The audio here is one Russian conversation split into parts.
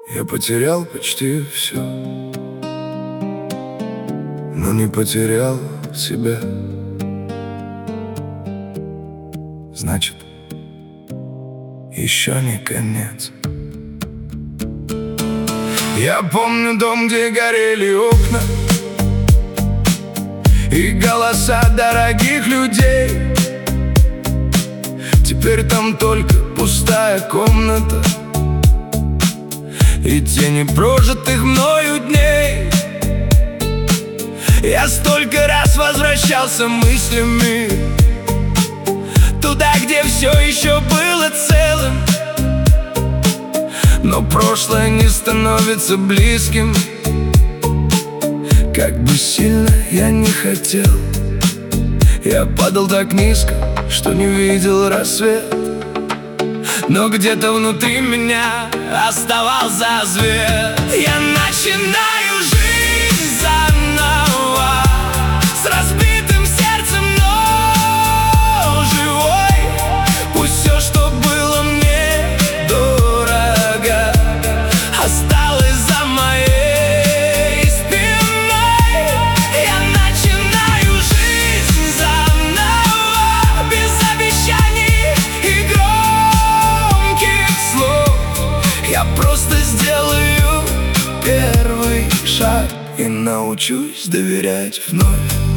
Я потерял почти все, но не потерял себя. Значит, еще не конец. Я помню дом, где горели окна и голоса дорогих людей. Теперь там только пустая комната и тени прожитых мною дней. Я столько раз возвращался мыслями туда, где все еще было целым, но прошлое не становится близким. Как бы сильно я не хотел, я падал так низко, что не видел рассвет. Но где-то внутри меня оставался свет. Я начинаю жизнь заново, с разбитым сердцем, но живой. Пусть все, что было мне дорого, осталось за моей спиной. Я начинаю жизнь заново, без обещаний и громких слов. Я просто сделаю первый шаг и научусь доверять вновь.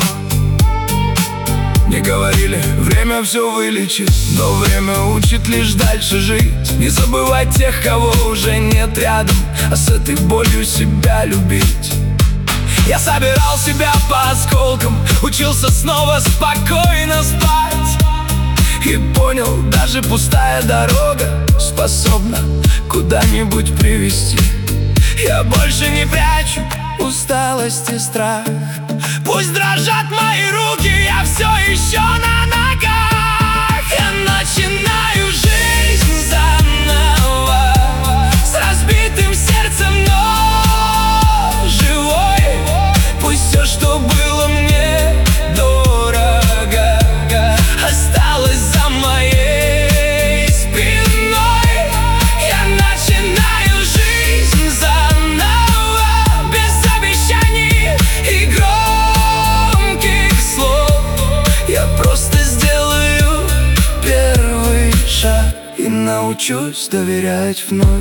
Мне говорили, время все вылечит, но время учит лишь дальше жить. Не забывать тех, кого уже нет рядом, а с этой болью себя любить. Я собирал себя по осколкам, учился снова спокойно спать, и понял, даже пустая дорога способна куда-нибудь привести. Я больше не прячу усталость и страх. Пусть дрожат мои руки, я все еще на ногах. Я начинаю жизнь заново, с разбитым сердцем, но живой. Пусть все, что было мне дорого, осталось за моей спиной. Я начинаю жизнь заново, без обещаний и громких слов. Я просто сделаю первый шаг и научусь доверять вновь.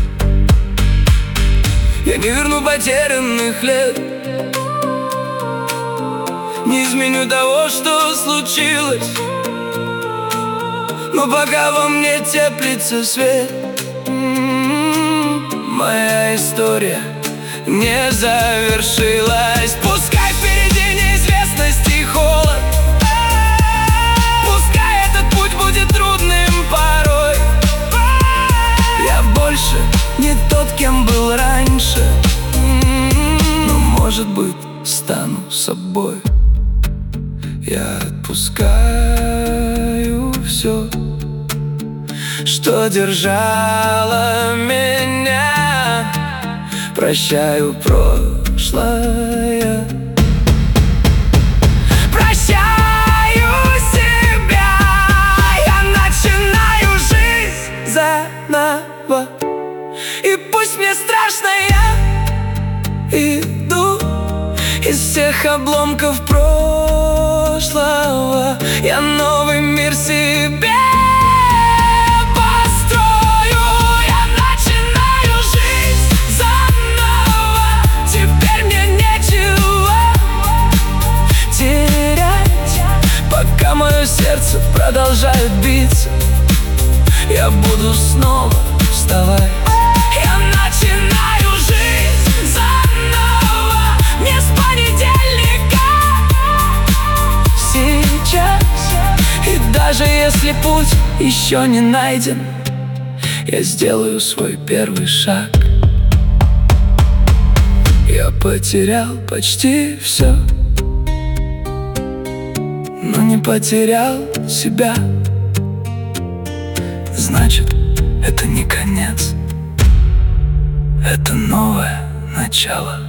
Я не верну потерянных лет, не изменю того, что случилось, но пока во мне теплится свет, моя история не завершилась. Пускай впереди неизвестность и холод, пускай этот путь будет трудным порой. Я больше не тот, кем был раньше, но, может быть, стану собой. Я отпускаю все, что держало меня, прощаю прошлое, прощаю себя. Я начинаю жизнь заново, и пусть мне страшно, я иду из всех обломков прошлого. Я новый мир себе построю. Я начинаю жизнь заново, теперь мне нечего терять. Пока мое сердце продолжает биться, я буду снова вставать. Я начинаю жизнь заново, не с понедельника, сейчас. И даже если путь еще не найден, я сделаю свой первый шаг. Я потерял почти все, но не потерял себя. Значит, это не конец, это новое начало.